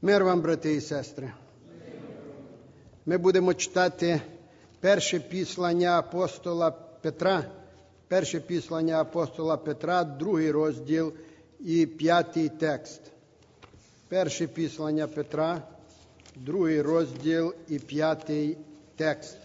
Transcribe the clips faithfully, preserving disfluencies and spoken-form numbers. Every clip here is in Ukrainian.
Мир вам, брати і сестри. Ми будемо читати перше післання апостола Петра, перше післання апостола Петра, другий розділ і п'ятий текст. Перше післання Петра, другий розділ і п'ятий текст.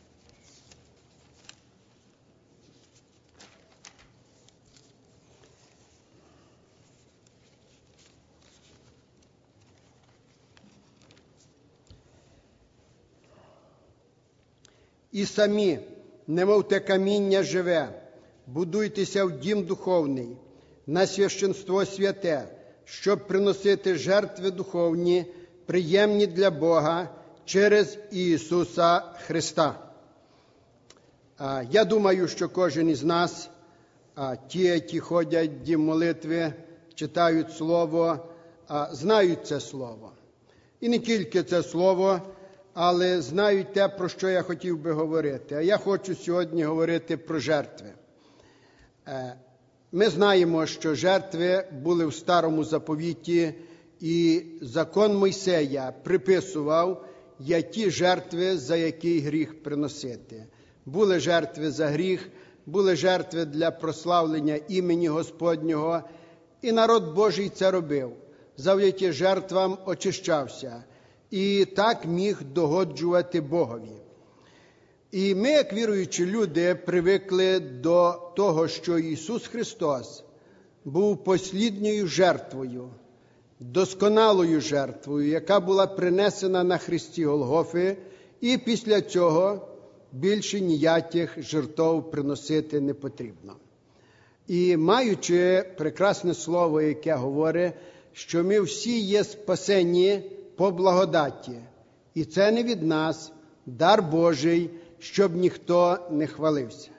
І самі, немов те каміння живе, будуйтеся в дім духовний, на священство святе, щоб приносити жертви духовні, приємні для Бога через Ісуса Христа. Я думаю, що кожен із нас, ті, які ходять в дім молитви, читають Слово, знають це Слово. І не тільки це Слово, але знають те, про що я хотів би говорити. А я хочу сьогодні говорити про жертви. Ми знаємо, що жертви були в Старому Заповіті, і закон Мойсея приписував, які жертви за який гріх приносити. Були жертви за гріх, були жертви для прославлення імені Господнього, і народ Божий це робив. Завдяки жертвам очищався. І так міг догоджувати Богові. І ми, як віруючі люди, привикли до того, що Ісус Христос був послідньою жертвою, досконалою жертвою, яка була принесена на хресті Голгофи, і після цього більше ніяких жертв приносити не потрібно. І маючи прекрасне слово, яке говорить, що ми всі є спасені по благодаті. І це не від нас, дар Божий, щоб ніхто не хвалився.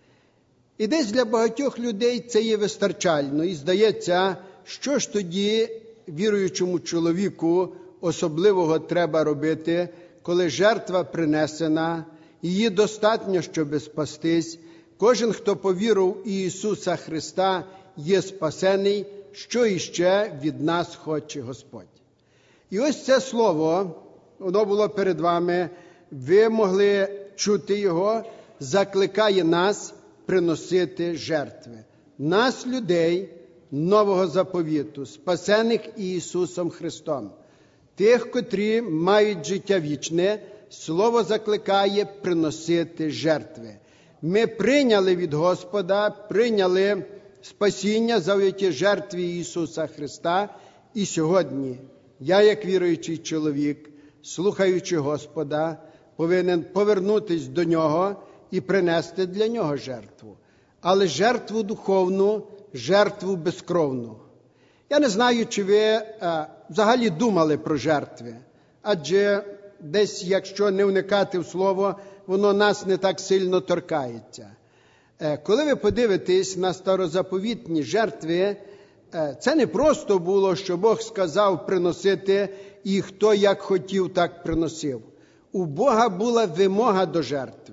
І десь для багатьох людей це є вистачально. І здається, що ж тоді віруючому чоловіку особливого треба робити, коли жертва принесена, її достатньо, щоб спастись. Кожен, хто повірив в Ісуса Христа, є спасений, що іще від нас хоче Господь. І ось це слово, воно було перед вами, ви могли чути його, закликає нас приносити жертви. Нас, людей нового заповіту, спасених Ісусом Христом. Тих, котрі мають життя вічне, слово закликає приносити жертви. Ми прийняли від Господа, прийняли спасіння завдяки жертві Ісуса Христа, і сьогодні я, як віруючий чоловік, слухаючи Господа, повинен повернутись до Нього і принести для Нього жертву. Але жертву духовну, жертву безкровну. Я не знаю, чи ви а, взагалі думали про жертви. Адже десь, якщо не вникати в слово, воно нас не так сильно торкається. Е, коли ви подивитесь на старозаповітні жертви, це не просто було, що Бог сказав приносити, і хто як хотів, так приносив. У Бога була вимога до жертви.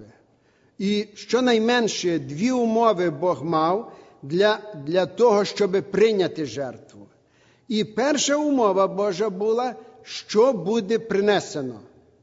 І щонайменше дві умови Бог мав для, для того, щоб прийняти жертву. І перша умова Божа була, що буде принесено.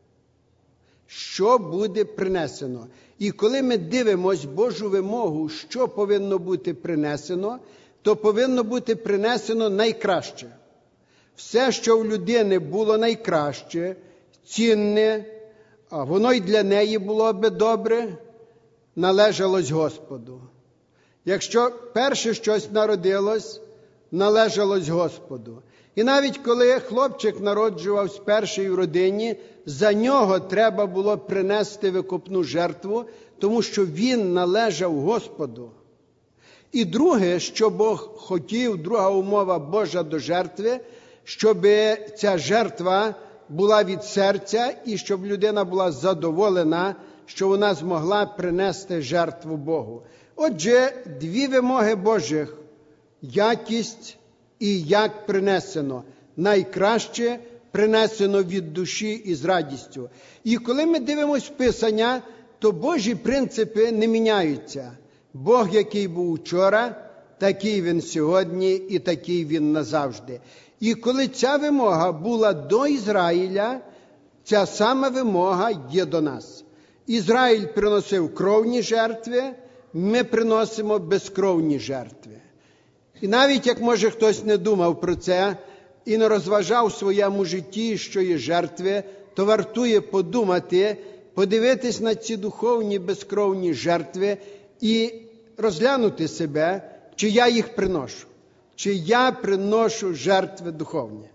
Що буде принесено. І коли ми дивимось Божу вимогу, що повинно бути принесено, то повинно бути принесено найкраще. Все, що в людини було найкраще, цінне, а воно й для неї було би добре, належалось Господу. Якщо перше щось народилось, належалось Господу. І навіть коли хлопчик народжувався перший в родині, за нього треба було принести викупну жертву, тому що він належав Господу. І друге, що Бог хотів, друга умова Божа до жертви, щоб ця жертва була від серця і щоб людина була задоволена, що вона змогла принести жертву Богу. Отже, дві вимоги Божих – якість і як принесено. Найкраще принесено від душі і з радістю. І коли ми дивимося в Писання, то Божі принципи не міняються. Бог, який був вчора, такий Він сьогодні і такий Він назавжди. І коли ця вимога була до Ізраїля, ця сама вимога є до нас. Ізраїль приносив кровні жертви, ми приносимо безкровні жертви. І навіть як, може, хтось не думав про це і не розважав в своєму житті, що є жертви, то вартує подумати, подивитись на ці духовні безкровні жертви і розглянути себе, чи я їх приношу, чи я приношу жертви духовні.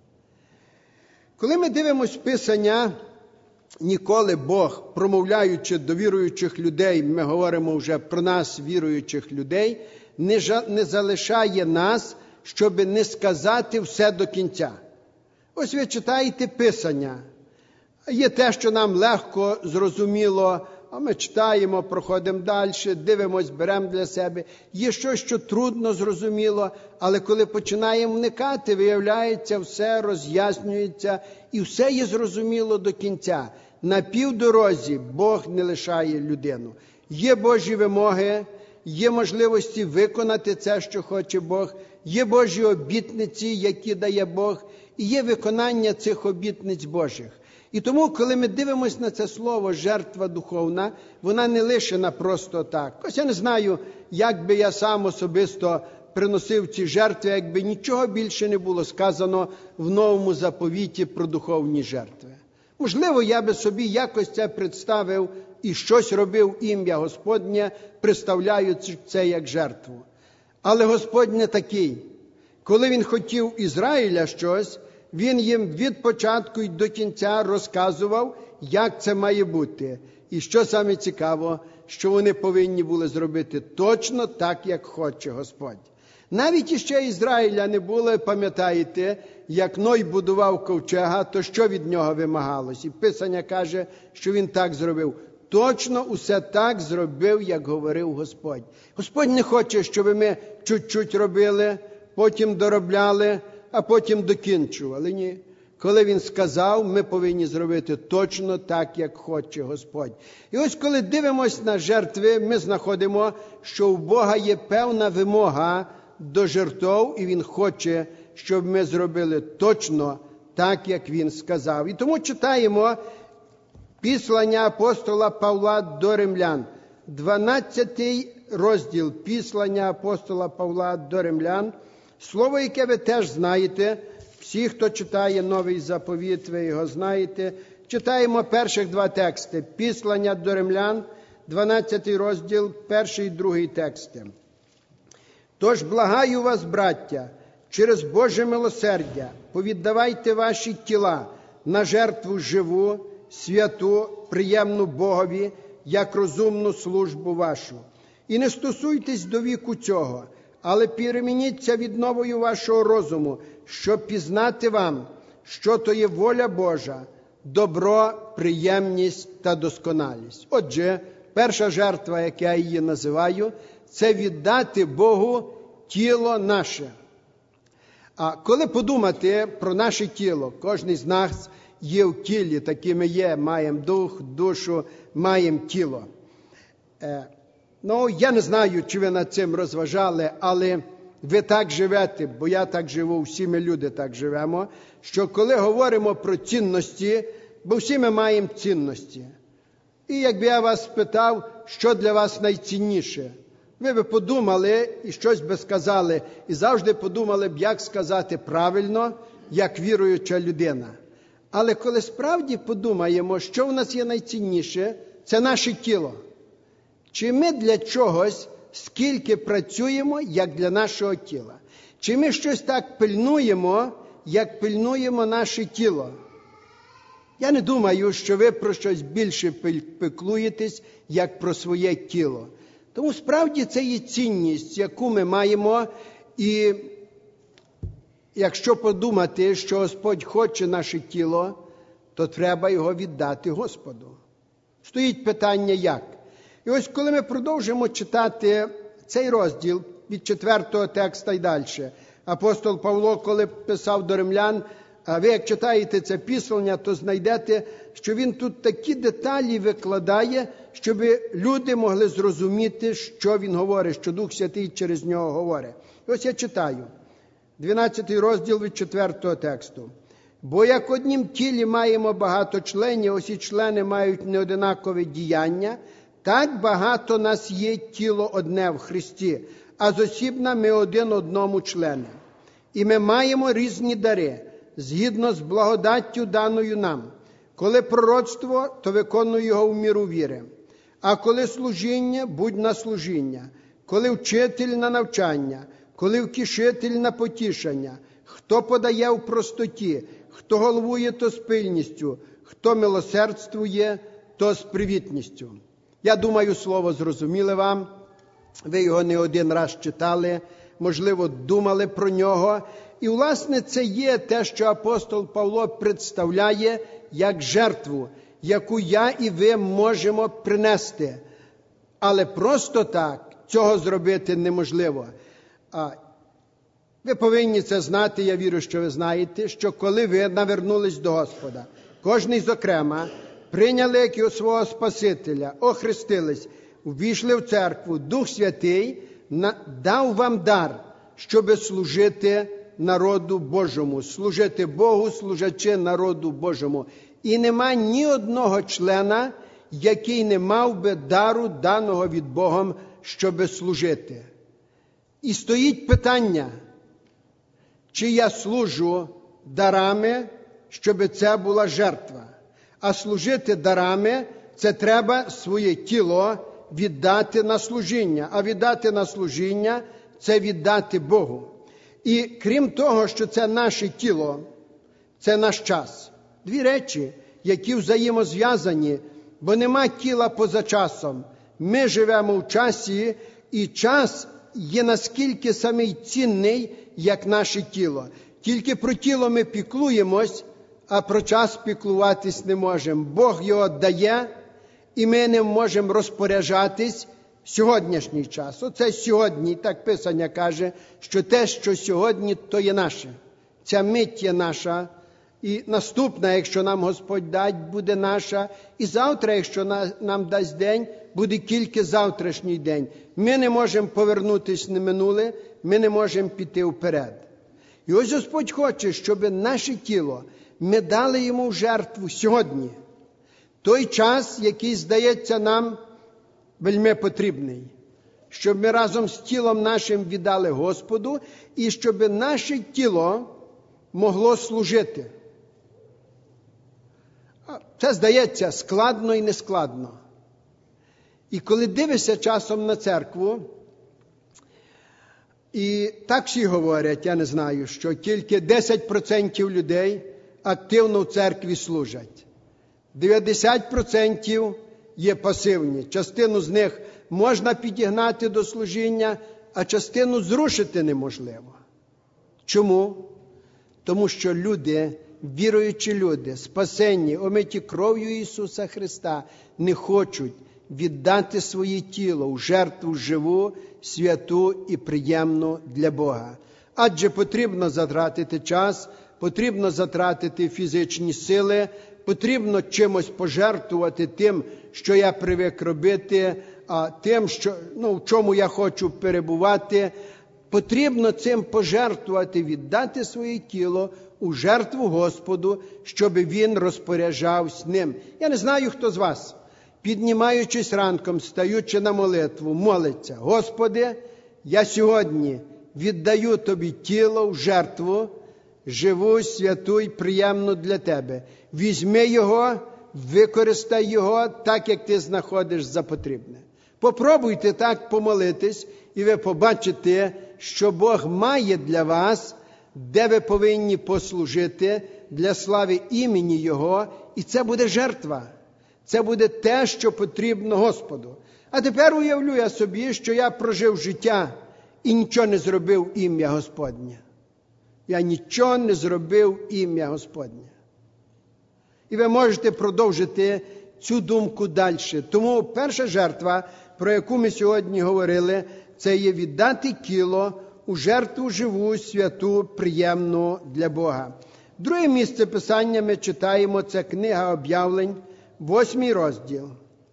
Коли ми дивимося Писання, ніколи Бог, промовляючи до віруючих людей, ми говоримо вже про нас, віруючих людей, не, жа, не залишає нас, щоб не сказати все до кінця. Ось ви читаєте Писання. Є те, що нам легко, зрозуміло, а ми читаємо, проходимо далі, дивимось, беремо для себе. Є щось, що трудно зрозуміло, але коли починаємо вникати, виявляється, все роз'яснюється і все є зрозуміло до кінця. На півдорозі Бог не лишає людину. Є Божі вимоги, є можливості виконати це, що хоче Бог, є Божі обітниці, які дає Бог, і є виконання цих обітниць Божих. І тому, коли ми дивимося на це слово «жертва духовна», вона не лишена просто так. Ось я не знаю, як би я сам особисто приносив ці жертви, якби нічого більше не було сказано в Новому заповіті про духовні жертви. Можливо, я би собі якось це представив і щось робив ім'я Господнє, представляючи це як жертву. Але Господь не такий. Коли Він хотів Ізраїля щось, Він їм від початку і до кінця розказував, як це має бути. І що саме цікаво, що вони повинні були зробити точно так, як хоче Господь. Навіть іще Ізраїля не було, пам'ятаєте, як Ной будував ковчега, то що від нього вимагалось? І Писання каже, що він так зробив. Точно усе так зробив, як говорив Господь. Господь не хоче, щоб ми чуть-чуть робили, потім доробляли, а потім докінчували. Ні. Коли Він сказав, ми повинні зробити точно так, як хоче Господь. І ось коли дивимося на жертви, ми знаходимо, що у Бога є певна вимога до жертв, і Він хоче, щоб ми зробили точно так, як Він сказав. І тому читаємо післання апостола Павла до римлян, дванадцятий розділ післання апостола Павла до римлян, слово, яке ви теж знаєте, всі, хто читає Новий заповіт, ви його знаєте. Читаємо перших два тексти. Післання до римлян, дванадцятий розділ, перший і другий тексти. «Тож благаю вас, браття, через Боже милосердя, повіддавайте ваші тіла на жертву живу, святу, приємну Богові, як розумну службу вашу. І не стосуйтесь до віку цього, але перемініться відновою вашого розуму, щоб пізнати вам, що то є воля Божа, добро, приємність та досконалість». Отже, перша жертва, як я її називаю, це віддати Богу тіло наше. А коли подумати про наше тіло, кожен з нас є в тілі, такими є, маємо дух, душу, маємо тіло. Е, ну, я не знаю, чи ви над цим розважали, але ви так живете, бо я так живу, всі ми люди так живемо, що коли говоримо про цінності, бо всі ми маємо цінності. І якби я вас спитав, що для вас найцінніше, ви б подумали і щось би сказали, і завжди подумали б, як сказати правильно, як віруюча людина. Але коли справді подумаємо, що в нас є найцінніше, це наше тіло. Чи ми для чогось скільки працюємо, як для нашого тіла? Чи ми щось так пильнуємо, як пильнуємо наше тіло? Я не думаю, що ви про щось більше піклуєтесь, як про своє тіло. Тому справді це є цінність, яку ми маємо, і якщо подумати, що Господь хоче наше тіло, то треба його віддати Господу. Стоїть питання як? І ось коли ми продовжимо читати цей розділ від четвертого текста і далі, апостол Павло, коли писав до римлян, а ви як читаєте це післання, то знайдете, що він тут такі деталі викладає, щоб люди могли зрозуміти, що він говорить, що Дух Святий через нього говорить. І ось я читаю. дванадцятий розділ від четвертого тексту. «Бо як в однім тілі маємо багато членів, усі члени мають неодинакове діяння, так багато нас є тіло одне в Христі, а зосібна ми один одному члени. І ми маємо різні дари, згідно з благодаттю даною нам. Коли пророцтво, то виконуй його в міру віри. А коли служіння, будь на служіння. Коли вчитель на навчання, коли втішитель на потішення. Хто подає в простоті, хто головує, то з пильністю, хто милосердствує, то з привітністю». Я думаю, слово зрозуміле вам. Ви його не один раз читали, можливо, думали про нього. І, власне, це є те, що апостол Павло представляє як жертву, яку я і ви можемо принести. Але просто так цього зробити неможливо. Ви повинні це знати, я вірю, що ви знаєте, що коли ви навернулись до Господа, кожний зокрема, прийняли як його свого Спасителя, охрестились, увійшли в церкву, Дух Святий дав вам дар, щоби служити народу Божому, служити Богу, служачи народу Божому. І нема ні одного члена, який не мав би дару, даного від Богом, щоби служити. І стоїть питання, чи я служу дарами, щоби це була жертва. А служити дарами – це треба своє тіло віддати на служіння. А віддати на служіння – це віддати Богу. І крім того, що це наше тіло, це наш час. Дві речі, які взаємозв'язані, бо нема тіла поза часом. Ми живемо в часі, і час є наскільки самий цінний, як наше тіло. Тільки про тіло ми піклуємось, а про час піклуватись не можемо. Бог його дає, і ми не можемо розпоряджатись сьогоднішній час. Оце сьогодні, так Писання каже, що те, що сьогодні, то є наше. Ця мить є наша, і наступна, якщо нам Господь дасть, буде наша. І завтра, якщо нам дасть день, буде тільки завтрашній день. Ми не можемо повернутися на минуле, ми не можемо піти вперед. І ось Господь хоче, щоб наше тіло ми дали йому в жертву сьогодні. Той час, який здається нам вельми потрібний. Щоб ми разом з тілом нашим віддали Господу, і щоб наше тіло могло служити. Це здається складно і нескладно. І коли дивишся часом на церкву, і так всі говорять, я не знаю, що тільки десять відсотків людей активно в церкві служать. дев'яносто відсотків є пасивні. Частину з них можна підігнати до служіння, а частину зрушити неможливо. Чому? Тому що люди, віруючі люди, спасенні, омиті кров'ю Ісуса Христа, не хочуть віддати своє тіло в жертву живу, святу і приємну для Бога. Адже потрібно затратити час, потрібно затратити фізичні сили, потрібно чимось пожертвувати тим, що я привик робити, а тим, що, ну, в чому я хочу перебувати. Потрібно цим пожертвувати, віддати своє тіло у жертву Господу, щоб Він розпоряджався ним. Я не знаю, хто з вас, піднімаючись ранком, стаючи на молитву, молиться: «Господи, я сьогодні віддаю Тобі тіло в жертву, живу, святу і приємну для Тебе. Візьми його, використай його так, як Ти знаходиш за потрібне». Попробуйте так помолитись, і ви побачите, що Бог має для вас, де ви повинні послужити для слави імені Його, і це буде жертва. Це буде те, що потрібно Господу. А тепер уявлю я собі, що я прожив життя і нічого не зробив ім'я Господнє. Я нічого не зробив ім'я Господнє. І ви можете продовжити цю думку далі. Тому перша жертва, про яку ми сьогодні говорили, це є віддати тіло у жертву живу, святу, приємну для Бога. Друге місце Писання ми читаємо, це книга Об'явлень, восьмий розділ.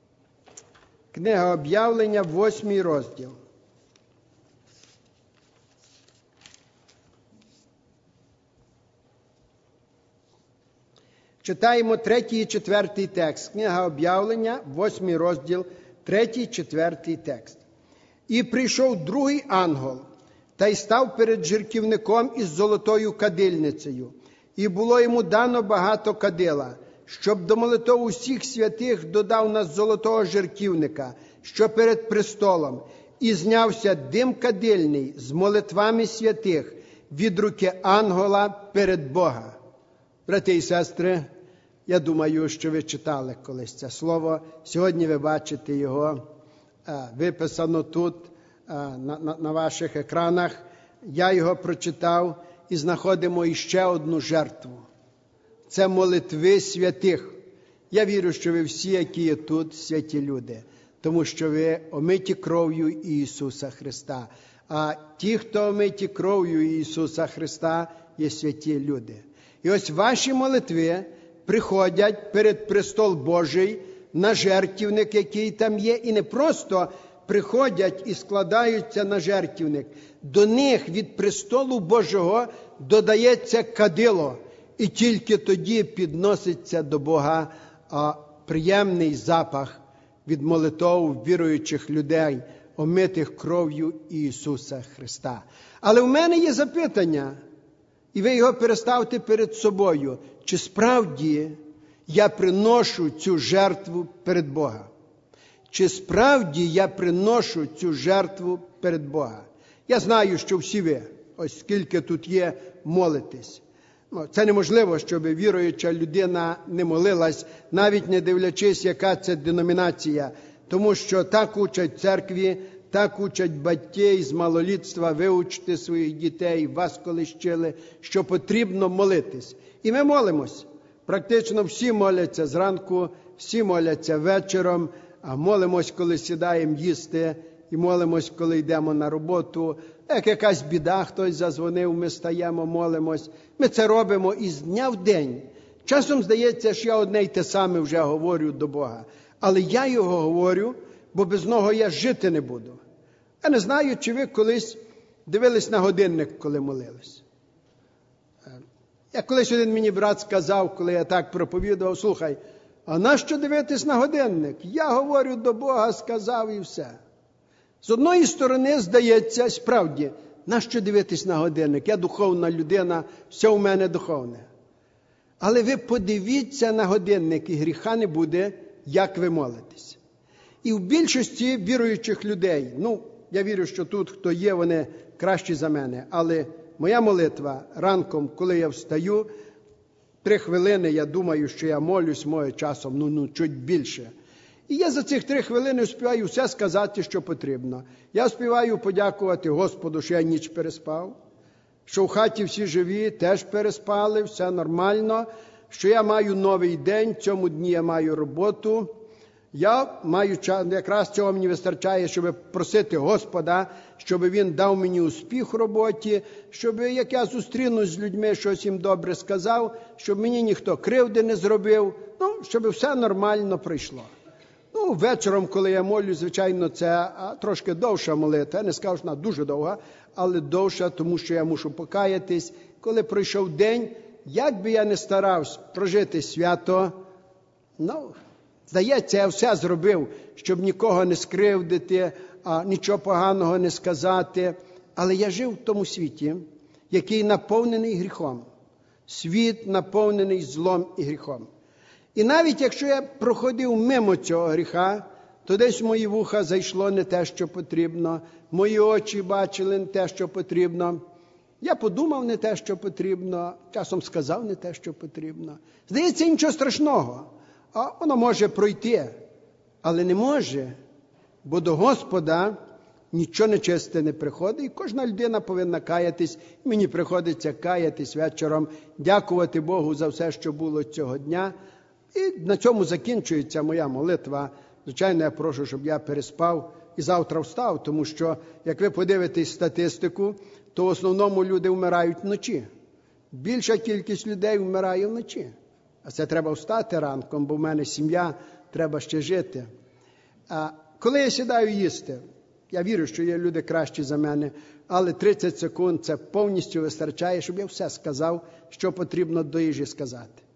Книга Об'явлення, восьмий розділ. Читаємо третій і четвертий текст. Книга Об'явлення, восьмий розділ, третій, четвертий текст. «І прийшов другий ангел, та й став перед жертівником із золотою кадильницею. І було йому дано багато кадила, щоб до молитов усіх святих додав на золотого жертівника, що перед престолом. І знявся дим кадильний з молитвами святих від руки ангела перед Бога». Брати і сестри, я думаю, що ви читали колись це слово. Сьогодні ви бачите його виписано тут, на, на, на ваших екранах. Я його прочитав, і знаходимо іще одну жертву. Це молитви святих. Я вірю, що ви всі, які є тут, святі люди, тому що ви омиті кров'ю Ісуса Христа. А ті, хто омиті кров'ю Ісуса Христа, є святі люди. І ось ваші молитви приходять перед престол Божий на жертівник, який там є, і не просто приходять і складаються на жертівник. До них від престолу Божого додається кадило, і тільки тоді підноситься до Бога а, приємний запах від молитов віруючих людей, омитих кров'ю Ісуса Христа. Але в мене є запитання, і ви його переставте перед собою. Чи справді я приношу цю жертву перед Бога? Чи справді я приношу цю жертву перед Бога? Я знаю, що всі ви, ось скільки тут є, молитесь. Це неможливо, щоб віруюча людина не молилась, навіть не дивлячись, яка це деномінація. Тому що так учать церкві, так учать батьки з малолітства, вивчити своїх дітей, вас колись вчили, що потрібно молитись. І ми молимось. Практично всі моляться зранку, всі моляться вечором, а молимось, коли сідаємо їсти, і молимось, коли йдемо на роботу. Як якась біда, хтось зазвонив, ми стаємо, молимось. Ми це робимо із дня в день. Часом здається, що я одне й те саме вже говорю до Бога. Але я його говорю, бо без нього я жити не буду. Я не знаю, чи ви колись дивились на годинник, коли молились. Як колись один мені брат сказав, коли я так проповідував: слухай, а нащо дивитись на годинник? Я говорю до Бога, сказав і все. З одної сторони, здається, справді, нащо дивитись на годинник? Я духовна людина, все у мене духовне. Але ви подивіться на годинник, і гріха не буде, як ви молитесь. І в більшості віруючих людей, ну, я вірю, що тут, хто є, вони кращі за мене, але моя молитва ранком, коли я встаю, три хвилини, я думаю, що я молюсь, моє часом, ну, ну, чуть більше. І я за цих три хвилини успіваю все сказати, що потрібно. Я успіваю подякувати Господу, що я ніч переспав, що в хаті всі живі, теж переспали, все нормально, що я маю новий день, в цьому дні я маю роботу. Я маю час, якраз цього мені вистачає, щоб просити Господа, щоб Він дав мені успіх в роботі, щоб як я зустрінусь з людьми, щось їм добре сказав, щоб мені ніхто кривди не зробив, ну, щоб все нормально пройшло. Ну, вечором, коли я молюсь, звичайно, це трошки довша молитва. Я не скажу, що вона дуже довга, але довша, тому що я мушу покаятись. Коли пройшов день, як би я не старався прожити свято, ну, здається, я все зробив, щоб нікого не скривдити, а нічого поганого не сказати. Але я жив в тому світі, який наповнений гріхом. Світ наповнений злом і гріхом. І навіть якщо я проходив мимо цього гріха, то десь в мої вуха зайшло не те, що потрібно, мої очі бачили не те, що потрібно, я подумав не те, що потрібно, часом сказав не те, що потрібно. Здається, нічого страшного, а воно може пройти, але не може, бо до Господа нічого нечисте не приходить, і кожна людина повинна каятись. Мені приходиться каятись вечором, дякувати Богу за все, що було цього дня. І на цьому закінчується моя молитва. Звичайно, я прошу, щоб я переспав і завтра встав, тому що, як ви подивитесь статистику, то в основному люди вмирають вночі. Більша кількість людей вмирає вночі. А це треба встати ранком, бо в мене сім'я, треба ще жити. А коли я сідаю їсти, я вірю, що є люди кращі за мене, але тридцять секунд це повністю вистачає, щоб я все сказав, що потрібно до їжі сказати.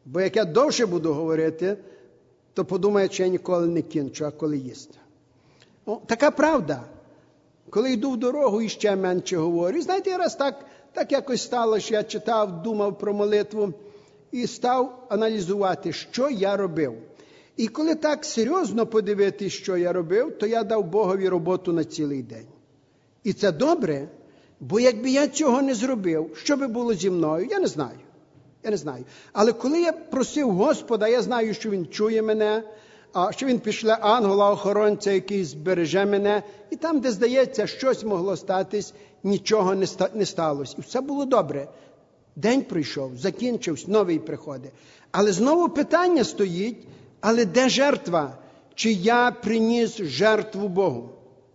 Бо як я довше буду говорити, то подумають, що я ніколи не кінчу, а коли їсти. О, така правда. Коли йду в дорогу, і ще менше говорю. І знаєте, я раз так, так якось стало, що я читав, думав про молитву і став аналізувати, що я робив. І коли так серйозно подивитись, що я робив, то я дав Богові роботу на цілий день. І це добре, бо якби я цього не зробив, що би було зі мною, я не знаю. Я не знаю. Але коли я просив Господа, я знаю, що Він чує мене, що Він пішле ангела-охоронця, який збереже мене. І там, де, здається, щось могло статись, нічого не сталося. І все було добре. День прийшов, закінчився, новий приходить. Але знову питання стоїть, але де жертва? Чи я приніс жертву Богу?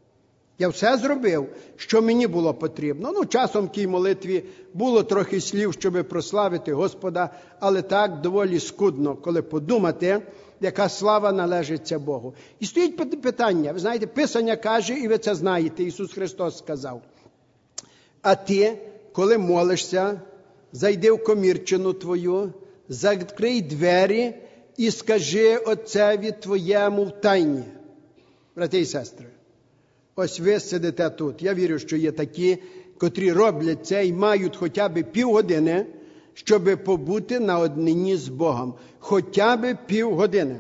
Я все зробив, що мені було потрібно. Ну, часом в тій молитві було трохи слів, щоб прославити Господа, але так доволі скудно, коли подумати, яка слава належиться Богу. І стоїть питання, ви знаєте, Писання каже, і ви це знаєте, Ісус Христос сказав, а ти, коли молишся, зайди в комірчину твою, закрий двері і скажи Отцеві твоєму в тайні. Брати і сестри, ось ви сидите тут. Я вірю, що є такі, котрі роблять це і мають хоча б півгодини, щоб побути на однині з Богом. Хоча б півгодини.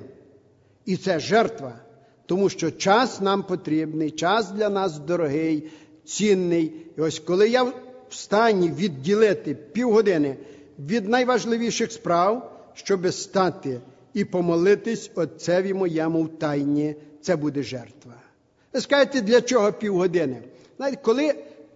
І це жертва, тому що час нам потрібний, час для нас дорогий, цінний. І ось коли я в стані відділити півгодини від найважливіших справ, щоб стати і помолитись Отцеві моєму в тайні, це буде жертва. Ви скажете, для чого півгодини? Знаєте, коли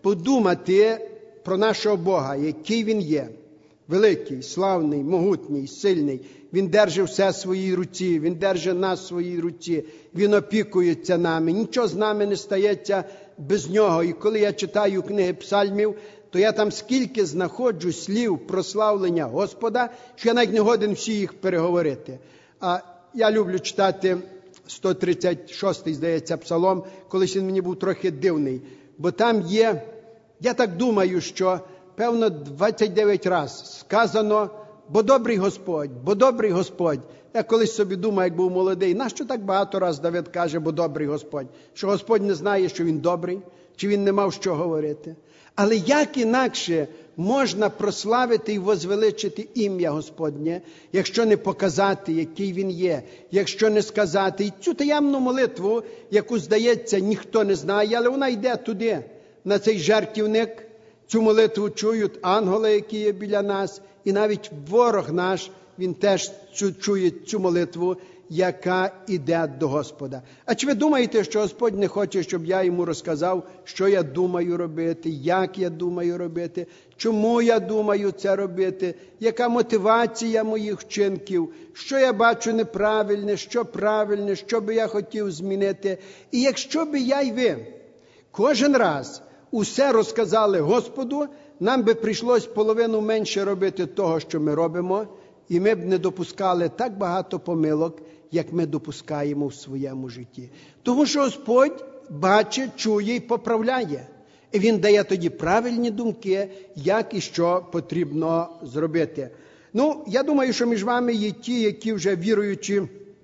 подумати про нашого Бога, який Він є, великий, славний, могутній, сильний, Він держить все в своїй руці, Він держить нас в своїй руці, Він опікується нами, нічого з нами не стається без Нього. І коли я читаю книги псальмів, то я там скільки знаходжу слів прославлення Господа, що я навіть не годен всі їх переговорити. А я люблю читати сто тридцять шостий, здається, псалом, колись він мені був трохи дивний. Бо там є, я так думаю, що, певно, двадцять дев'ять раз сказано, бо добрий Господь, бо добрий Господь. Я колись собі думаю, як був молодий, нащо так багато раз Давид каже, бо добрий Господь? Що Господь не знає, що Він добрий? Чи Він не мав що говорити? Але як інакше можна прославити і возвеличити ім'я Господнє, якщо не показати, який Він є, якщо не сказати і цю таємну молитву, яку, здається, ніхто не знає, але вона йде туди, на цей жертівник. Цю молитву чують ангели, які є біля нас, і навіть ворог наш, він теж чує цю молитву, яка йде до Господа. А чи ви думаєте, що Господь не хоче, щоб я йому розказав, що я думаю робити, як я думаю робити, чому я думаю це робити, яка мотивація моїх вчинків, що я бачу неправильне, що правильне, що би я хотів змінити. І якщо би я й ви кожен раз усе розказали Господу, нам би прийшлось половину менше робити того, що ми робимо, і ми б не допускали так багато помилок, як ми допускаємо в своєму житті. Тому що Господь бачить, чує і поправляє. І Він дає тоді правильні думки, як і що потрібно зробити. Ну, я думаю, що між вами є ті, які вже віруючі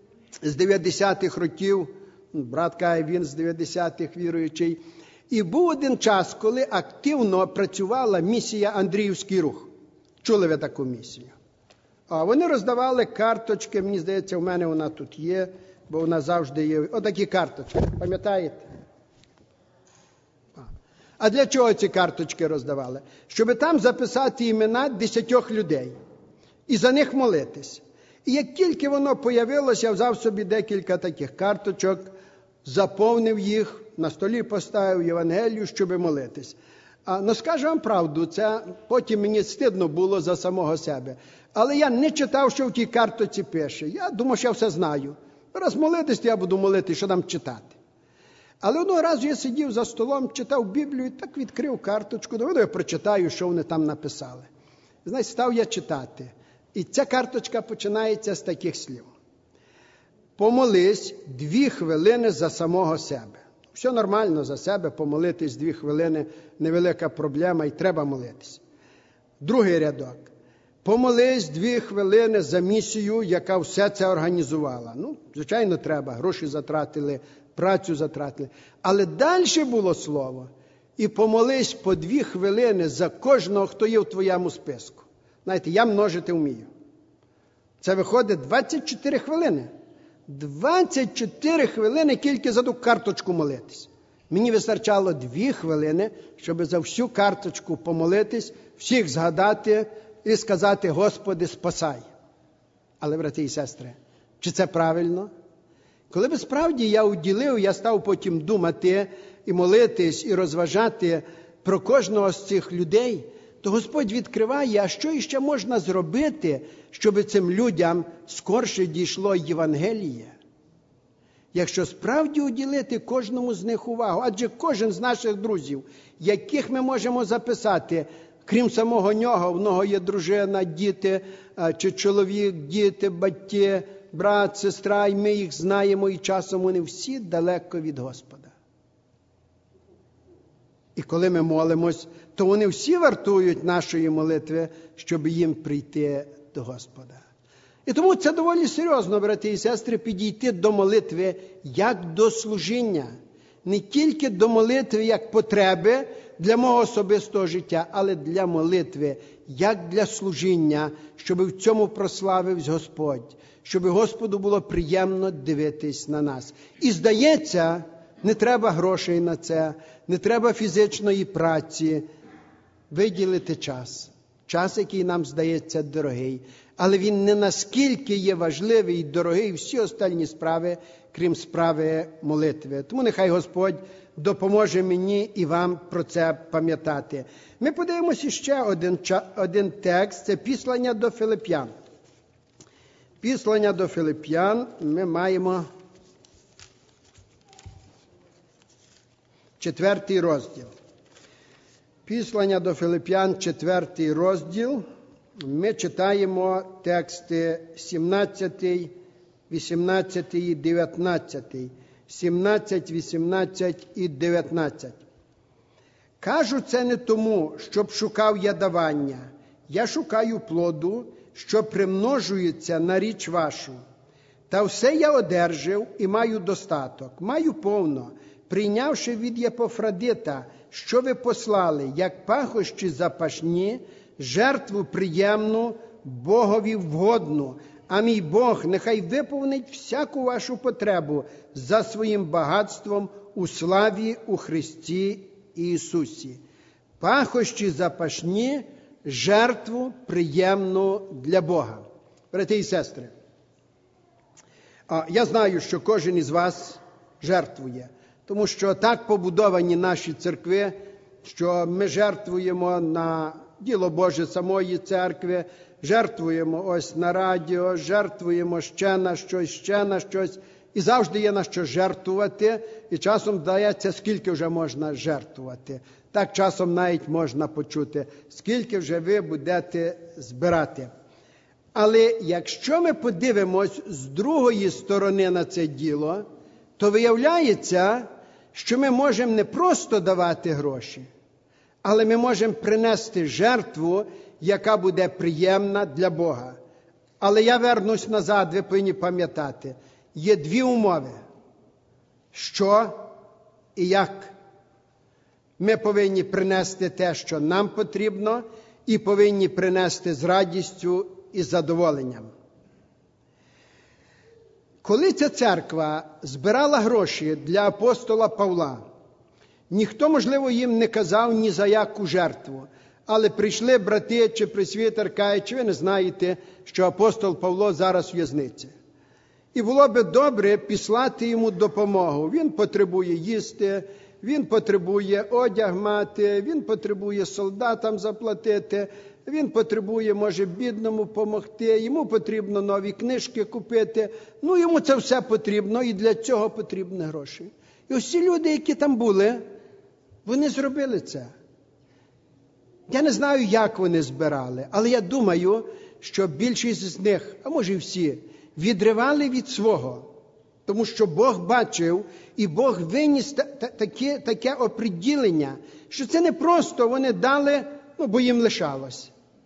з дев'ятдесятих років, брат каже, він з дев'ятдесятих віруючий. І був один час, коли активно працювала місія «Андріївський рух». Чули ви таку місію? А вони роздавали карточки, мені здається, в мене вона тут є, бо вона завжди є. Отакі карточки, пам'ятаєте? А для чого ці карточки роздавали? Щоб там записати імена десятьох людей і за них молитись. І як тільки воно появилося, я взяв собі декілька таких карточок, заповнив їх, на столі поставив Євангелію, щоб молитись. А, ну, скажу вам правду, це потім мені стидно було за самого себе. Але я не читав, що в тій картоці пише. Я думав, що я все знаю. Раз молитись, то я буду молитись, що там читати. Але одного разу я сидів за столом, читав Біблію, так відкрив карточку, думаю, я прочитаю, що вони там написали. Знаєте, став я читати. І ця карточка починається з таких слів. Помолись дві хвилини за самого себе. Все нормально за себе, помолитись дві хвилини, невелика проблема, і треба молитись. Другий рядок. Помолись дві хвилини за місію, яка все це організувала. Ну, звичайно, треба. Гроші затратили, працю затратили. Але далі було слово. І помолись по дві хвилини за кожного, хто є в твоєму списку. Знаєте, я множити вмію. Це виходить двадцять чотири хвилини. двадцять чотири хвилини тільки за ту карточку молитись. Мені вистачало дві хвилини, щоб за всю карточку помолитись, всіх згадати і сказати: Господи, спасай. Але, брати і сестри, чи це правильно? Коли б справді я уділив, я став потім думати і молитись, і розважати про кожного з цих людей, то Господь відкриває, а що іще можна зробити, щоб цим людям скорше дійшло Євангеліє. Якщо справді уділити кожному з них увагу, адже кожен з наших друзів, яких ми можемо записати, крім самого нього, в нього є дружина, діти, чи чоловік, діти, батьки, брат, сестра, і ми їх знаємо, і часом вони всі далеко від Господа. І коли ми молимось, то вони всі вартують нашої молитви, щоб їм прийти до Господа. І тому це доволі серйозно, брати і сестри, підійти до молитви як до служіння. Не тільки до молитви як потреби для мого особистого життя, але для молитви як для служіння, щоб в цьому прославився Господь, щоб Господу було приємно дивитись на нас. І здається, не треба грошей на це, не треба фізичної праці. Виділити час. Час, який нам здається дорогий. Але він не наскільки є важливий і дорогий всі остальні справи, крім справи молитви. Тому нехай Господь допоможе мені і вам про це пам'ятати. Ми подивимося ще один, один текст. Це Післання до Филип'ян. Післання до Филип'ян ми маємо четвертий розділ. Післання до Филип'ян, четвертий розділ. Ми читаємо тексти сімнадцятий, вісімнадцятий і дев'ятнадцятий. сімнадцять, вісімнадцять і дев'ятнадцять. Кажу це не тому, щоб шукав я давання. Я шукаю плоду, що примножується на річ вашу. Та все я одержав і маю достаток, маю повно, прийнявши від Єпафродита, що ви послали, як пахощі запашні, жертву приємну, Богові вгодну. А мій Бог нехай виповнить всяку вашу потребу за своїм багатством у славі у Христі Ісусі. Пахощі запашні, жертву приємну для Бога. Брати і сестри, я знаю, що кожен із вас жертвує, тому що так побудовані наші церкви, що ми жертвуємо на діло Боже самої церкви, жертвуємо ось на радіо, жертвуємо ще на щось, ще на щось. І завжди є на що жертвувати, і часом здається, скільки вже можна жертвувати. Так часом навіть можна почути, скільки вже ви будете збирати. Але якщо ми подивимось з другої сторони на це діло, то виявляється, що ми можемо не просто давати гроші, але ми можемо принести жертву, яка буде приємна для Бога. Але я вернусь назад, ви повинні пам'ятати. Є дві умови. Що і як. Ми повинні принести те, що нам потрібно, і повинні принести з радістю і задоволенням. Коли ця церква збирала гроші для апостола Павла, ніхто, можливо, їм не казав ні за яку жертву. Але прийшли брати чи пресвітер, кажуть, чи ви не знаєте, що апостол Павло зараз в в'язниці. І було би добре післати йому допомогу. Він потребує їсти, він потребує одяг мати, він потребує солдатам заплатити, він потребує, може, бідному помогти, йому потрібно нові книжки купити. Ну, йому це все потрібно, і для цього потрібні гроші. І усі люди, які там були, вони зробили це. Я не знаю, як вони збирали, але я думаю, що більшість з них, а може і всі, відривали від свого. Тому що Бог бачив, і Бог виніс таке, таке оприділення, що це не просто вони дали, ну, бо їм лишалось.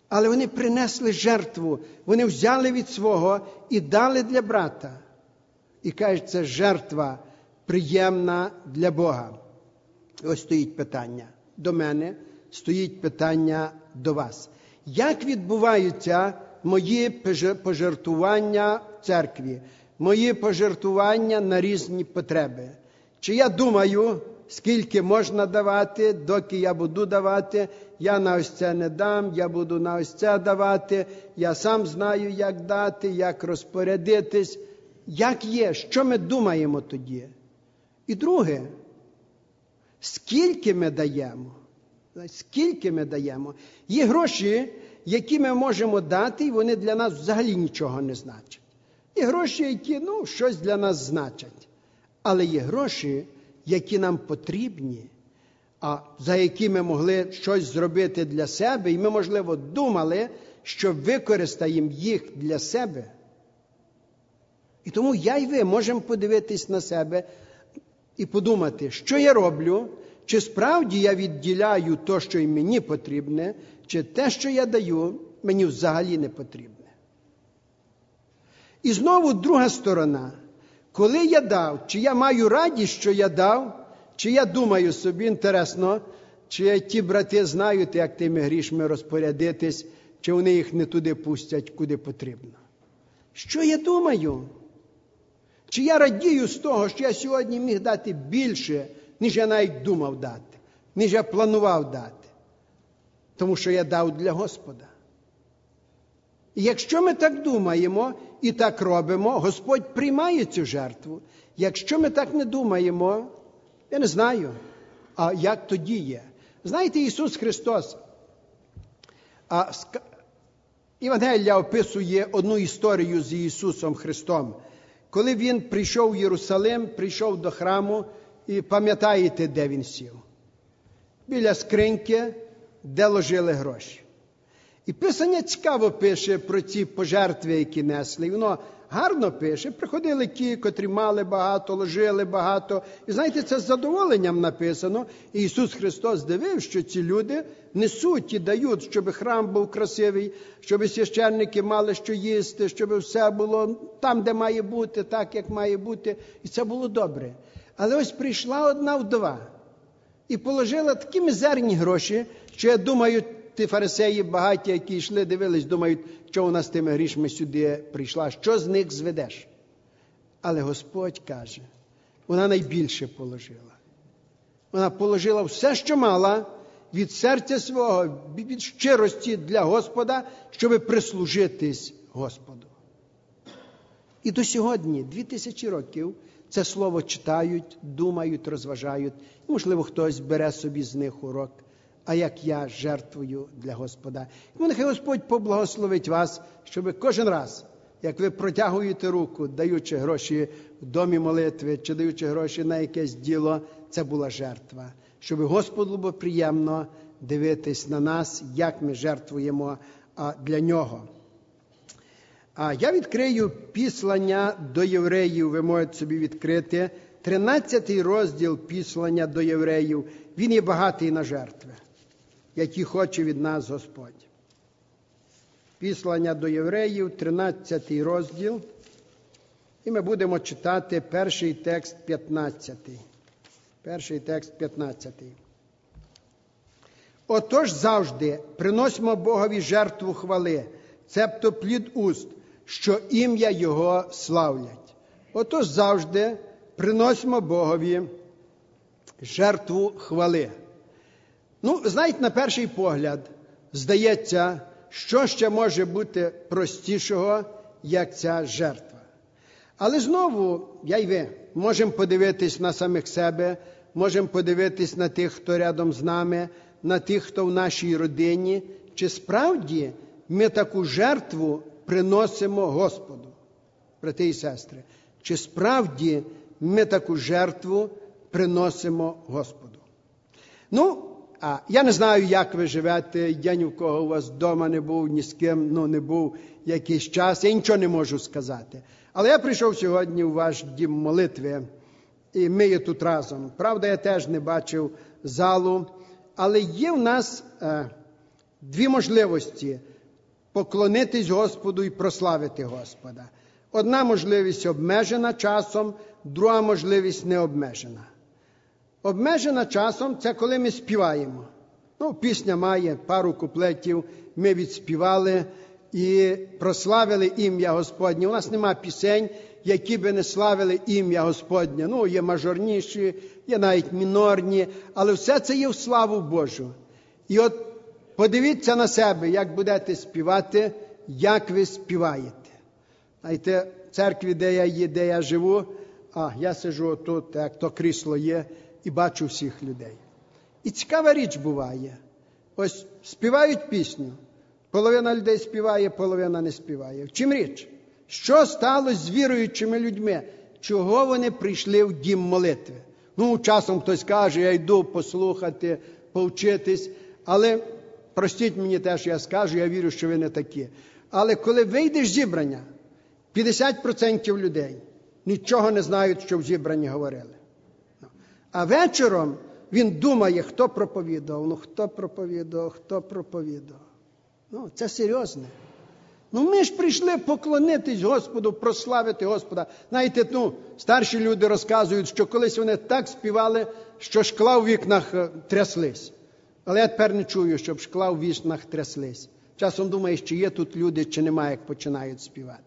Але вони принесли жертву, вони взяли від свого і дали для брата. І кажуть, це жертва приємна для Бога. Ось стоїть питання до мене, стоїть питання до вас. Як відбуваються мої пожертвування в церкві, мої пожертвування на різні потреби? Чи я думаю, скільки можна давати, доки я буду давати, я на ось це не дам, я буду на ось це давати, я сам знаю, як дати, як розпорядитись. Як є? Що ми думаємо тоді? І друге, скільки ми даємо? Скільки ми даємо? Є гроші, які ми можемо дати, і вони для нас взагалі нічого не значать. Є гроші, які, ну, щось для нас значать. Але є гроші, які нам потрібні, а за які ми могли щось зробити для себе, і ми, можливо, думали, що використаємо їх для себе. І тому я і ви можемо подивитись на себе і подумати, що я роблю, чи справді я відділяю те, що і мені потрібне, чи те, що я даю, мені взагалі не потрібне. І знову друга сторона. Коли я дав, чи я маю радість, що я дав, чи я думаю собі, інтересно, чи ті брати знають, як тими грішми розпорядитись, чи вони їх не туди пустять, куди потрібно. Що я думаю? Чи я радію з того, що я сьогодні міг дати більше, ніж я навіть думав дати, ніж я планував дати? Тому що я дав для Господа. І якщо ми так думаємо і так робимо, Господь приймає цю жертву. Якщо ми так не думаємо, я не знаю, а як тоді є. Знаєте, Ісус Христос, а, Євангелія описує одну історію з Ісусом Христом. Коли Він прийшов в Єрусалим, прийшов до храму, і пам'ятаєте, де Він сів? Біля скриньки, де ложили гроші. І Писання цікаво пише про ці пожертви, які несли. І воно гарно пише. Приходили ті, котрі мали багато, ложили багато. І знаєте, це з задоволенням написано. І Ісус Христос дивив, що ці люди несуть і дають, щоб храм був красивий, щоб священники мали що їсти, щоб все було там, де має бути, так, як має бути. І це було добре. Але ось прийшла одна вдова і положила такі мізерні гроші, що, я думаю, ті фарисеї багаті, які йшли, дивились, думають, що вона з тими грішми сюди прийшла, що з них зведеш? Але Господь каже, вона найбільше положила. Вона положила все, що мала, від серця свого, від щирості для Господа, щоб прислужитись Господу. І до сьогодні, дві тисячі років, це слово читають, думають, розважають. Можливо, хтось бере собі з них урок. А як я жертвую для Господа. І нехай Господь поблагословить вас, щоб кожен раз, як ви протягуєте руку, даючи гроші в домі молитви, чи даючи гроші на якесь діло, це була жертва. Щоб Господу було приємно дивитись на нас, як ми жертвуємо для Нього. А я відкрию післання до євреїв, ви можете собі відкрити. тринадцятий розділ післання до євреїв, він є багатий на жертви, які хоче від нас Господь. Післання до євреїв, тринадцятий розділ, і ми будемо читати перший текст п'ятнадцятий. Перший текст п'ятнадцятий. Отож завжди приносимо Богові жертву хвали, цебто плід уст, що ім'я Його славлять. Отож завжди приносимо Богові жертву хвали. Ну, знаєте, на перший погляд, здається, що ще може бути простішого, як ця жертва. Але знову, я й ви, можемо подивитись на самих себе, можемо подивитись на тих, хто рядом з нами, на тих, хто в нашій родині, чи справді ми таку жертву приносимо Господу, брати і сестри. Чи справді ми таку жертву приносимо Господу. Ну, а я не знаю, як ви живете, я ні в кого у вас вдома не був, ні з ким, ну, не був якийсь час, я нічого не можу сказати. Але я прийшов сьогодні у ваш дім молитви, і ми є тут разом. Правда, я теж не бачив залу, але є в нас е, дві можливості. поклонитись Господу і прославити Господа. Одна можливість обмежена часом, друга можливість не обмежена. Обмежена часом – це коли ми співаємо. Ну, пісня має пару куплетів, ми відспівали і прославили ім'я Господнє. У нас нема пісень, які би не славили ім'я Господнє. Ну, є мажорніші, є навіть мінорні, але все це є в славу Божу. І от подивіться на себе, як будете співати, як ви співаєте. Знаєте, в церкві, де я є, де я живу, а я сиджу тут, як то крісло є, і бачу всіх людей. І цікава річ буває. Ось співають пісню. Половина людей співає, половина не співає. В чим річ? Що сталося з віруючими людьми? Чого вони прийшли в дім молитви? Ну, часом хтось каже, я йду послухати, повчитись. Але, простіть мені те, що я скажу, я вірю, що ви не такі. Але коли вийдеш з зібрання, п'ятдесят відсотків людей нічого не знають, що в зібранні говорили. А вечором він думає, хто проповідував, ну хто проповідував, хто проповідував. Ну, це серйозне. Ну, ми ж прийшли поклонитись Господу, прославити Господа. Знаєте, ну, старші люди розказують, що колись вони так співали, що шкла в вікнах тряслись. Але я тепер не чую, щоб шкла в вікнах тряслись. Часом думаєш, чи є тут люди, чи немає, як починають співати.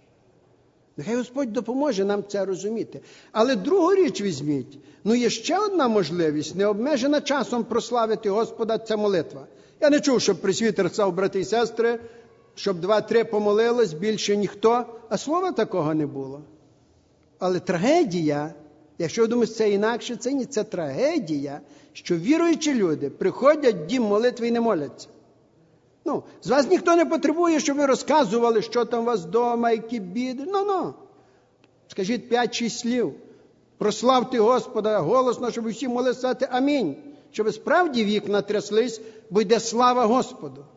Нехай Господь допоможе нам це розуміти. Але другу річ візьміть. Ну, є ще одна можливість, не обмежена часом прославити Господа, це молитва. Я не чув, щоб пресвітер сказав, брати і сестри, щоб два-три помолились, більше ніхто, а слова такого не було. Але трагедія, якщо ви думаєте, це інакше, це ні, це трагедія, що віруючі люди приходять в дім молитви і не моляться. Ну, з вас ніхто не потребує, щоб ви розказували, що там у вас вдома, які біди. Ну-ну. Скажіть п'ять-шість слів. Прославте Господа голосно, щоб всі могли сказати амінь. Щоб справді вікна тряслись, бо йде слава Господу.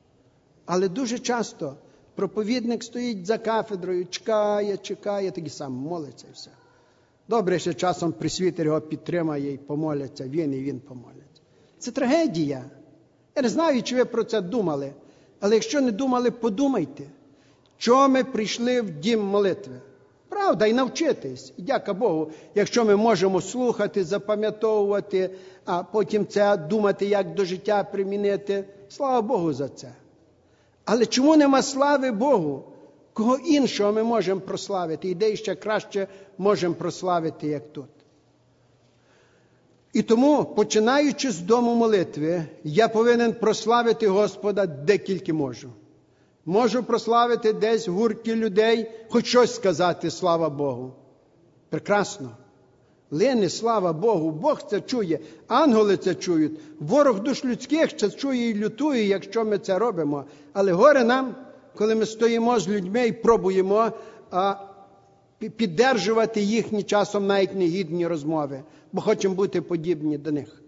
Але дуже часто проповідник стоїть за кафедрою, чекає, чекає, такий сам молиться і все. Добре, що часом пресвітер його підтримає і помоляться, він і він помоляться. Це трагедія. Я не знаю, чи ви про це думали, але якщо не думали, подумайте, чого ми прийшли в дім молитви. Правда, і навчитись. І дяка Богу, якщо ми можемо слухати, запам'ятовувати, а потім це думати, як до життя примінити. Слава Богу за це. Але чому нема слави Богу? Кого іншого ми можемо прославити? І де ще краще можемо прославити, як тут. І тому, починаючи з дому молитви, я повинен прославити Господа де тільки можу. Можу прославити десь в гурті людей, хоч щось сказати, слава Богу. Прекрасно. Лине, слава Богу, Бог це чує, ангели це чують, ворог душ людських це чує і лютує, якщо ми це робимо. Але горе нам, коли ми стоїмо з людьми і пробуємо а, піддержувати їхні часом навіть негідні розмови, бо хочемо бути подібні до них.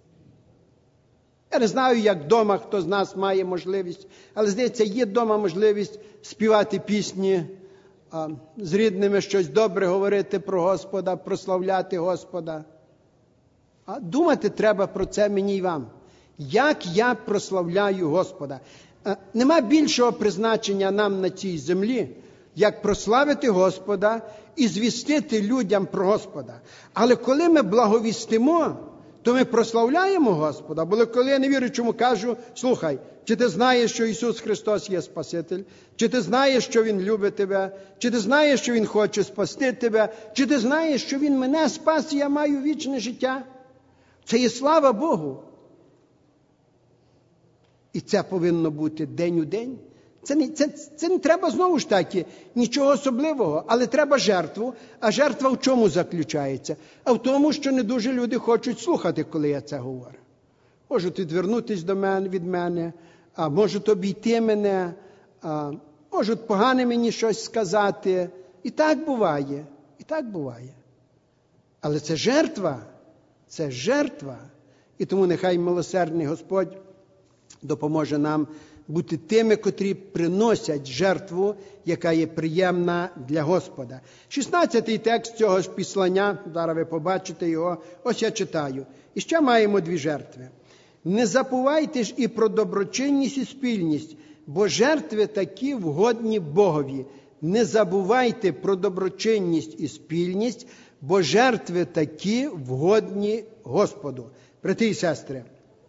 Я не знаю, як вдома хто з нас має можливість, але, здається, є вдома можливість співати пісні, а, з рідними щось добре говорити про Господа, прославляти Господа. А думати треба про це мені і вам. Як я прославляю Господа? А, нема більшого призначення нам на цій землі, як прославити Господа і звістити людям про Господа. Але коли ми благовістимо, то ми прославляємо Господа. Бо коли я невіруючому кажу, слухай, чи ти знаєш, що Ісус Христос є Спаситель? Чи ти знаєш, що Він любить тебе? Чи ти знаєш, що Він хоче спасти тебе? Чи ти знаєш, що Він мене спас і я маю вічне життя? Це є слава Богу. І це повинно бути день у день. Це не, це, це не треба знову ж таки нічого особливого, але треба жертву. А жертва в чому заключається? А в тому, що не дуже люди хочуть слухати, коли я це говорю. Можуть відвернутися до мене, від мене, а можуть обійти мене, а можуть погане мені щось сказати. І так буває, і так буває. Але це жертва, це жертва. І тому нехай милосердний Господь допоможе нам бути тими, котрі приносять жертву, яка є приємна для Господа. шістнадцятий текст цього ж післання, зараз ви побачите його, ось я читаю. І ще маємо дві жертви. «Не забувайте ж і про доброчинність і спільність, бо жертви такі вгодні Богові. Не забувайте про доброчинність і спільність, бо жертви такі вгодні Господу. Брати і сестри,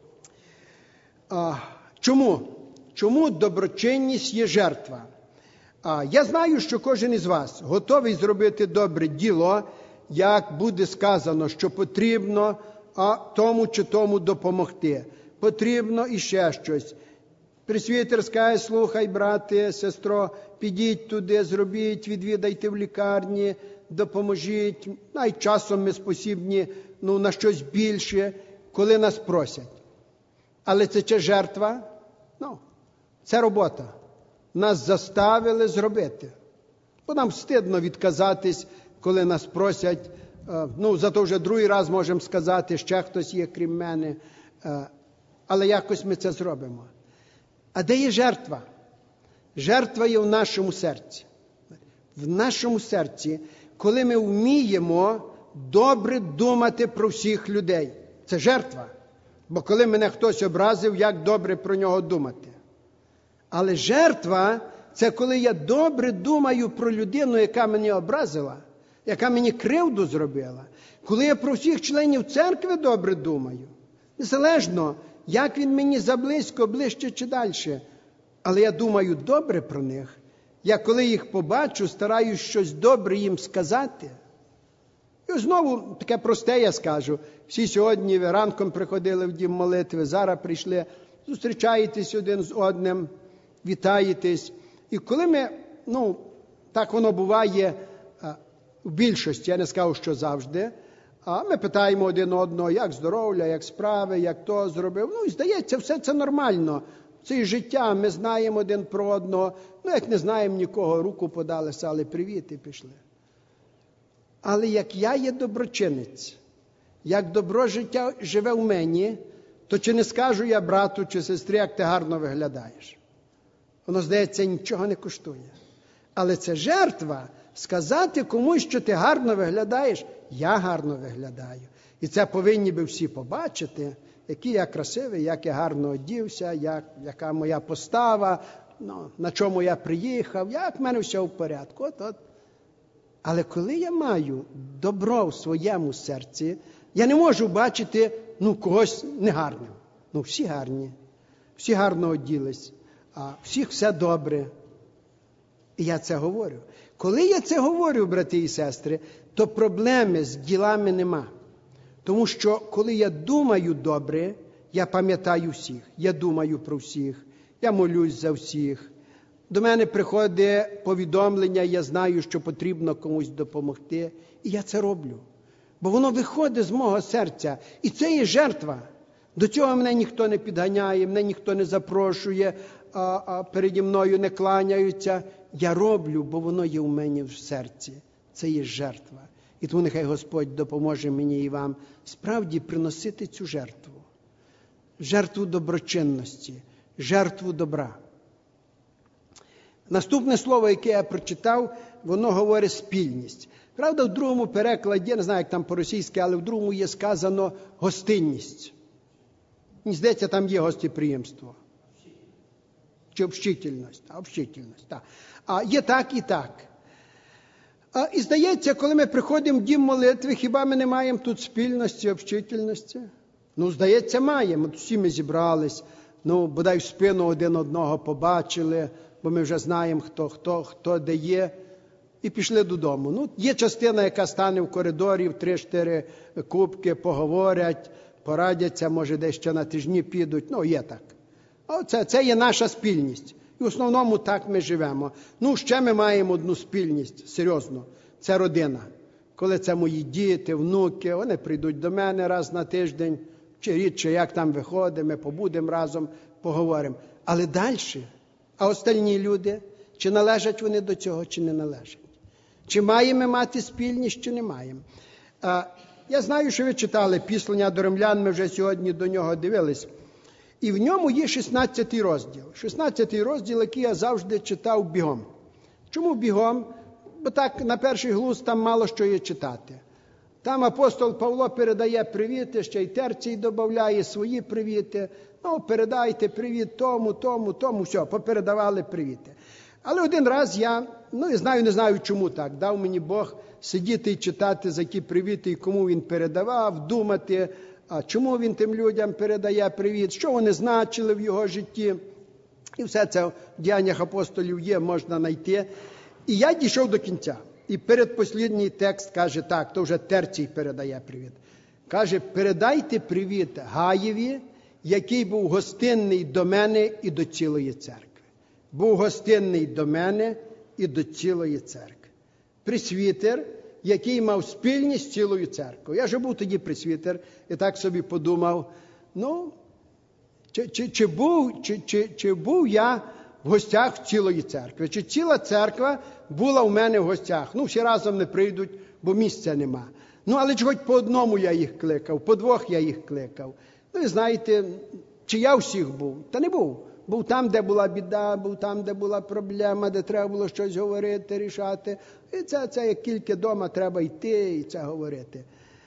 а, чому? Чому доброчинність є жертва? А, я знаю, що кожен із вас готовий зробити добре діло, як буде сказано, що потрібно а, тому чи тому допомогти. Потрібно іще щось. Пресвітер скаже: слухай, брате, сестро, підіть туди, зробіть, відвідайте в лікарні, допоможіть. Навіть часом ми спосібні ну, на щось більше, коли нас просять. Але це чи жертва? Ну, це робота. Нас заставили зробити. Бо нам стидно відказатись, коли нас просять. Ну, зато вже другий раз можемо сказати, ще хтось є, крім мене. Але якось ми це зробимо. А де є жертва? Жертва є в нашому серці. В нашому серці, коли ми вміємо добре думати про всіх людей. Це жертва. Бо коли мене хтось образив, як добре про нього думати? Але жертва – це коли я добре думаю про людину, яка мене образила, яка мені кривду зробила. Коли я про всіх членів церкви добре думаю. Незалежно, як він мені заблизько, ближче чи далі. Але я думаю добре про них. Я коли їх побачу, стараюсь щось добре їм сказати. І знову таке просте я скажу. Всі сьогодні ранком приходили в дім молитви, зараз прийшли, зустрічаєтесь один з одним, вітаєтесь. І коли ми, ну, так воно буває в більшості, я не скажу, що завжди, а ми питаємо один одного, як здоров'я, як справи, як то зробив. Ну, і здається, все це нормально. Це і життя, ми знаємо один про одного. Ну, як не знаємо нікого, руку подали, сказали привіт і пішли. Але як я є доброчинець, як добро життя живе в мені, то чи не скажу я брату чи сестрі, як ти гарно виглядаєш? Воно, здається, нічого не коштує. Але це жертва сказати комусь, що ти гарно виглядаєш. Я гарно виглядаю. І це повинні би всі побачити, який я красивий, як я гарно одівся, як, яка моя постава, ну, на чому я приїхав, як в мене все в порядку. От, от. Але коли я маю добро в своєму серці, я не можу бачити ну, когось негарним. Ну, всі гарні, всі гарно оділись, а всіх все добре. І я це говорю. Коли я це говорю, брати і сестри, то проблеми з ділами нема. Тому що, коли я думаю добре, я пам'ятаю всіх. Я думаю про всіх. Я молюсь за всіх. До мене приходить повідомлення, я знаю, що потрібно комусь допомогти. І я це роблю. Бо воно виходить з мого серця. І це є жертва. До цього мене ніхто не підганяє, мене ніхто не запрошує, а, а переді мною не кланяються. Я роблю, бо воно є у мене в серці. Це є жертва. І тому нехай Господь допоможе мені і вам справді приносити цю жертву. Жертву доброчинності, жертву добра. Наступне слово, яке я прочитав, воно говорить спільність. Правда, в другому перекладі, я не знаю, як там по-російськи, але в другому є сказано гостинність. Мені здається, там є гостеприємство. Чи общительність? А, общительність, так. А є так і так. А, і здається, коли ми приходимо в дім молитви, хіба ми не маємо тут спільності, общительності? Ну, здається, маємо. Всі ми зібрались, ну, бодай в спину один одного побачили, бо ми вже знаємо, хто, хто, хто де є, і пішли додому. Ну, є частина, яка стане в коридорі, в три-чотири кубки, поговорять, порадяться, може, десь ще на тижні підуть. Ну, є так. Оце, це є наша спільність. І в основному так ми живемо. Ну, ще ми маємо одну спільність, серйозно. Це родина. Коли це мої діти, внуки, вони прийдуть до мене раз на тиждень, чи рідше, як там виходить, ми побудемо разом, поговоримо. Але далі, а остальні люди, чи належать вони до цього, чи не належать? Чи маємо мати спільність, чи не маємо? А, я знаю, що ви читали післання до римлян, ми вже сьогодні до нього дивились. І в ньому є шістнадцятий розділ. шістнадцятий розділ, який я завжди читав бігом. Чому бігом? Бо так, на перший глузд, там мало що є читати. Там апостол Павло передає привіти, ще й Терцій додає свої привіти. Ну, передайте привіт тому, тому, тому, все, попередавали привіти. Але один раз я, ну, не знаю, не знаю, чому так, дав мені Бог сидіти і читати за ті привіти, і кому він передавав, думати, а чому він тим людям передає привіт, що вони значили в його житті. І все це в діяннях апостолів є, можна знайти. І я дійшов до кінця. І передпослідній текст каже так, то вже Терцій передає привіт. Каже, передайте привіт Гаєві, який був гостинний до мене і до цілої церкви. Був гостинний до мене і до цілої церкви. Пресвітер, який мав спільність з цілою церквою. Я ж був тоді пресвітер і так собі подумав, ну, чи, чи, чи, був, чи, чи, чи був я в гостях цілої церкви? Чи ціла церква була в мене в гостях? Ну, всі разом не прийдуть, бо місця нема. Ну, але ж хоч по одному я їх кликав, по двох я їх кликав. Ну, ви знаєте, чи я всіх був? Та не був. Був там, де була біда, був там, де була проблема, де треба було щось говорити, рішати. І це, це як тільки вдома треба йти і це говорити.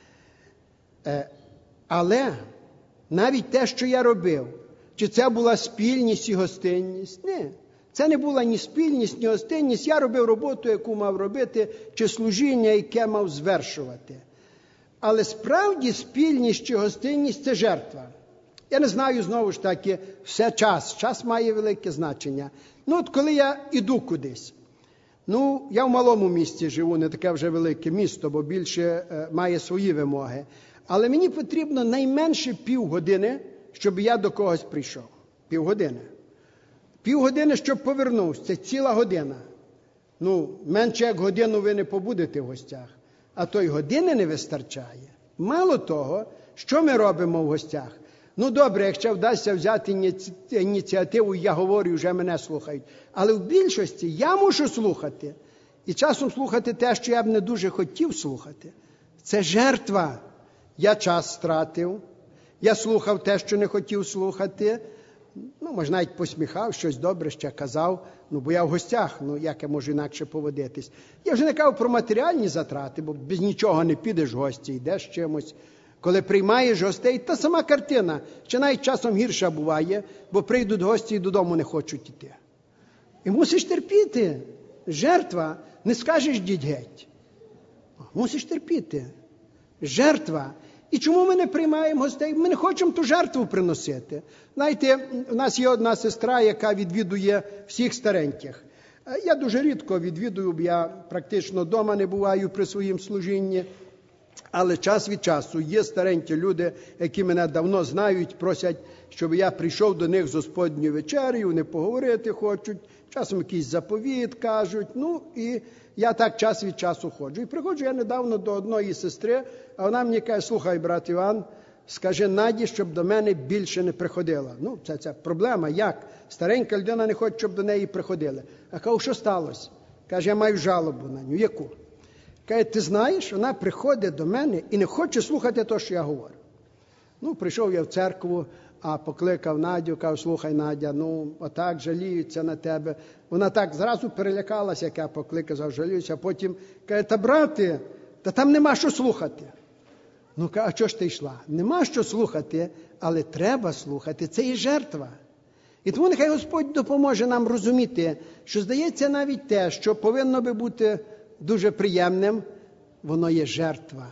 Е, але навіть те, що я робив, чи це була спільність і гостинність? Ні. Це не була ні спільність, ні гостинність. Я робив роботу, яку мав робити, чи служіння, яке мав звершувати. Але справді спільність чи гостинність – це жертва. Я не знаю, знову ж таки, все час. Час має велике значення. Ну, от коли я іду кудись. Ну, я в малому місті живу, не таке вже велике місто, бо більше е, має свої вимоги. Але мені потрібно найменше півгодини, щоб я до когось прийшов. Півгодини. Півгодини, щоб повернувся. Це ціла година. Ну, менше як годину ви не побудете в гостях. А то й години не вистачає. Мало того, що ми робимо в гостях? Ну, добре, якщо вдасться взяти ініціативу, я говорю, вже мене слухають. Але в більшості я мушу слухати. І часом слухати те, що я б не дуже хотів слухати. Це жертва. Я час стратив. Я слухав те, що не хотів слухати. Ну, може, навіть посміхав, щось добре ще казав. Ну, бо я в гостях, ну, як я можу інакше поводитись. Я вже не кажу про матеріальні затрати, бо без нічого не підеш в гості, йдеш чимось. Коли приймаєш гостей, та сама картина. Чи навіть часом гірша буває, бо прийдуть гості і додому не хочуть йти. І мусиш терпіти. Жертва. Не скажеш «діть геть». Мусиш терпіти. Жертва. І чому ми не приймаємо гостей? Ми не хочемо ту жертву приносити. Знаєте, у нас є одна сестра, яка відвідує всіх стареньких. Я дуже рідко відвідую, бо я практично вдома не буваю при своїм служінні. Але час від часу є старенькі люди, які мене давно знають, просять, щоб я прийшов до них з Господньою вечерею, вони поговорити хочуть, часом якийсь заповіт кажуть, ну і я так час від часу ходжу. І приходжу я недавно до одної сестри, а вона мені каже, слухай, брат Іван, скажи Наді, щоб до мене більше не приходила. Ну, це, це проблема, як? Старенька людина не хоче, щоб до неї приходили. А кажу, що сталося? Каже, я маю жалобу на нього. Яку? Каже, ти знаєш, вона приходить до мене і не хоче слухати те, що я говорю. Ну, прийшов я в церкву, а покликав Надю, кажу, слухай, Надя, ну, отак жаліються на тебе. Вона так зразу перелякалася, як я покликав, жаліюся, а потім каже, та брате, та там нема що слухати. Ну, каже, а чого ж ти йшла? Нема що слухати, але треба слухати, це і жертва. І тому нехай Господь допоможе нам розуміти, що здається навіть те, що повинно би бути дуже приємним, воно є жертва.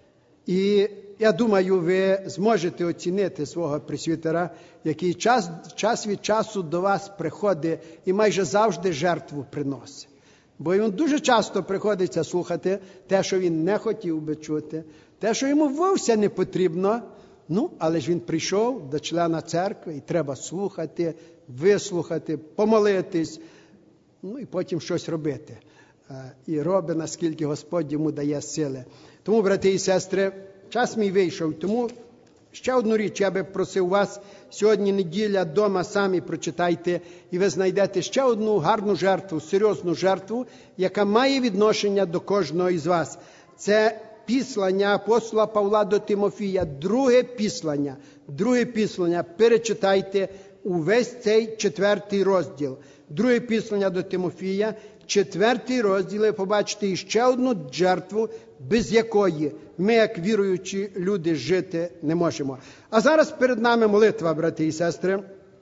І я думаю, ви зможете оцінити свого пресвітера, який час, час від часу до вас приходить і майже завжди жертву приносить. Бо йому дуже часто приходиться слухати те, що він не хотів би чути, те, що йому вовсе не потрібно. Ну, але ж він прийшов до члена церкви, і треба слухати, вислухати, помолитись, ну і потім щось робити. І робить, наскільки Господь йому дає сили. Тому, брати і сестри, час мій вийшов. Тому ще одну річ я би просив вас, сьогодні неділя, вдома самі прочитайте, і ви знайдете ще одну гарну жертву, серйозну жертву, яка має відношення до кожного із вас. Це післання апостола Павла до Тимофія, друге післання. Друге післання, перечитайте увесь цей четвертий розділ. Друге післання до Тимофія, четвертий розділ, ви побачите іще одну жертву, без якої ми, як віруючі люди, жити не можемо. А зараз перед нами молитва, брати і сестри.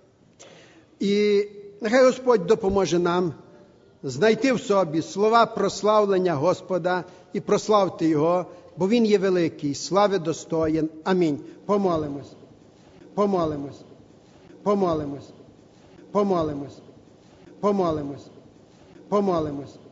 І нехай Господь допоможе нам знайти в собі слова прославлення Господа і прославити Його, бо Він є великий, слави достоїн. Амінь. Помолимось. Помолимось. Помолимось. Помолимось. Помолимось. Помолимось.